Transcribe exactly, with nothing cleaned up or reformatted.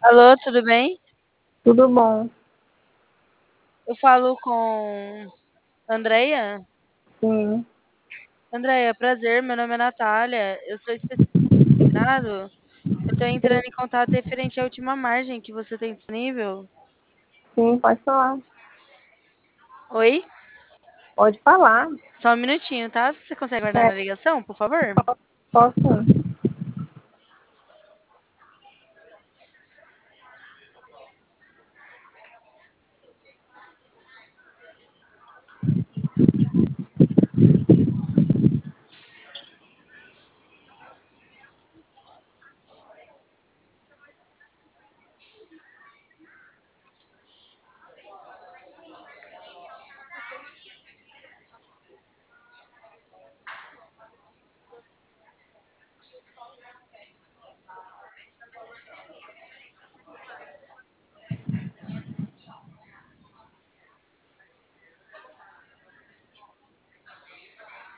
Alô, tudo bem? Tudo bom? Eu falo com Andreia? Sim, Andreia, prazer, meu nome é Natália, eu sou especialista em mestrado. Eu tô entrando em contato referente à última margem que você tem disponível. sim, pode falar. Oi? Pode falar. Só um minutinho, tá? Você consegue guardar É, na ligação, por favor? posso?